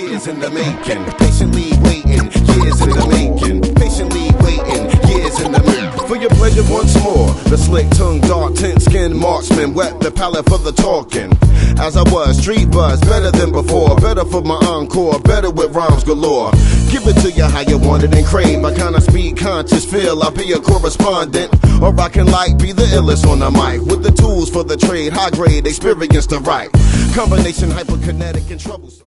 years in the making. Patiently waiting, years in the making. Patiently waiting, years in the making. For your pleasure once more, the slick tongue, dark tint skin marksman, wet the palate for the talking. As I was, street buzz, better than before, better for my encore, better with rhymes galore. Give it to you how you want it and crave. I kinda speed conscious, feel I'll be a correspondent, or I can like be the illest on the mic, with the tools for the trade, high grade experience to write. Combination hyperkinetic and troublesome.